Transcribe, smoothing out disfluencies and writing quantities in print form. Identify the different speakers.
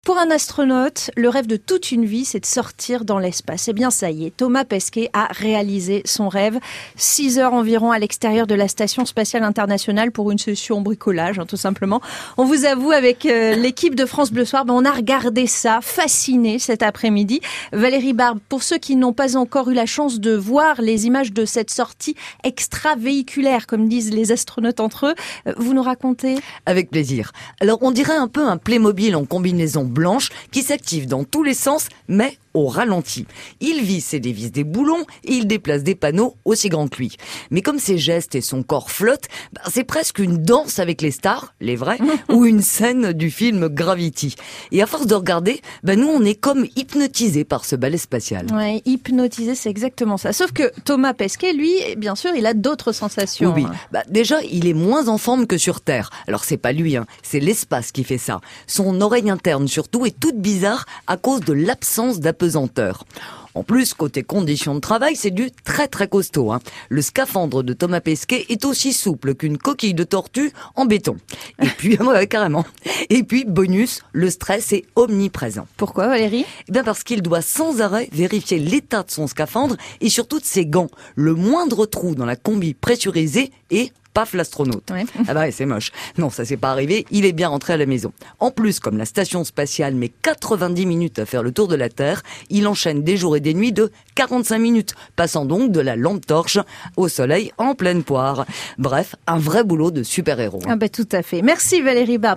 Speaker 1: Pour un astronaute, le rêve de toute une vie, c'est de sortir dans l'espace. Eh bien, ça y est, Thomas Pesquet a réalisé son rêve. 6 heures environ à l'extérieur de la Station Spatiale Internationale pour une session bricolage, tout simplement. On vous avoue, avec l'équipe de France Bleu Soir, on a regardé ça, fasciné cet après-midi. Valérie Barbe, pour ceux qui n'ont pas encore eu la chance de voir les images de cette sortie extravéhiculaire, comme disent les astronautes entre eux, vous nous racontez ?
Speaker 2: Avec plaisir. Alors, on dirait un peu un Playmobil en combinaison blanche qui s'active dans tous les sens, mais au ralenti. Il visse et dévisse des boulons et il déplace des panneaux aussi grands que lui. Mais comme ses gestes et son corps flottent, c'est presque une danse avec les stars, les vrais, ou une scène du film Gravity. Et à force de regarder, nous on est comme hypnotisés par ce ballet spatial.
Speaker 1: Ouais, hypnotisé, c'est exactement ça. Sauf que Thomas Pesquet, lui, bien sûr, il a d'autres sensations.
Speaker 2: Oui. Déjà, il est moins en forme que sur Terre. Alors c'est pas lui, c'est l'espace qui fait ça. Son oreille interne surtout est toute bizarre à cause de l'absence d'apesanteur. En plus, côté conditions de travail, c'est du très très costaud. Le scaphandre de Thomas Pesquet est aussi souple qu'une coquille de tortue en béton. Et puis, carrément. Et puis, bonus, le stress est omniprésent.
Speaker 1: Pourquoi, Valérie ?
Speaker 2: Parce qu'il doit sans arrêt vérifier l'état de son scaphandre et surtout de ses gants. Le moindre trou dans la combi pressurisée et paf, l'astronaute. Ouais. C'est moche. Non, ça s'est pas arrivé, il est bien rentré à la maison. En plus, comme la station spatiale met 90 minutes à faire le tour de la Terre, il enchaîne des jours et des nuits de 45 minutes, passant donc de la lampe torche au soleil en pleine poire. Bref, un vrai boulot de super-héros.
Speaker 1: Tout à fait. Merci Valérie Barbe.